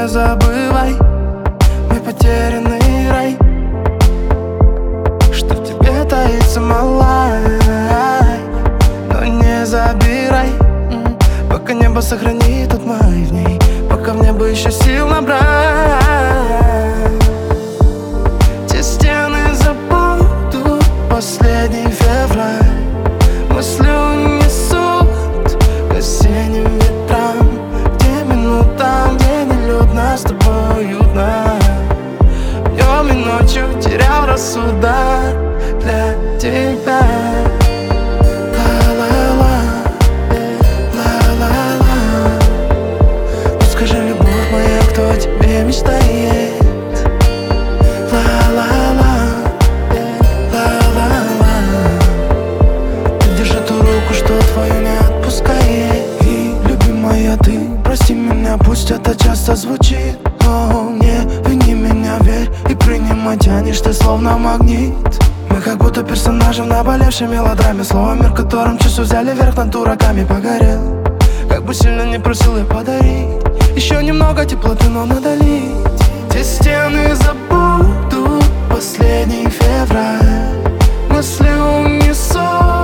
забывай мой потерянный рай, что в тебе таится, малай. Но не забирай, пока небо сохранит тот май в ней, пока в небо еще сил набрать. Те стены забудут последний февраль, мысли унесут к осенним ветрам, где минутам, где нелюдно с тобой уютно. Днем и ночью терял рассудок для тебя. Скажи, любовь моя, кто о тебе мечтает? Ла-ла-ла, ла-ла-ла. Ты держи ту руку, что твою не отпускает. И, любимая, ты прости меня, пусть это часто звучит, но не вини меня, верь и принимай, тянешь ты словно магнит. Мы как будто персонажи в наболевшей мелодраме, слово мир, которым часу взяли верх над дураками. Погорел, как бы сильно не просил я подарить еще немного теплоты, но надолить. Те стены забудут последний февраль, мысли унесут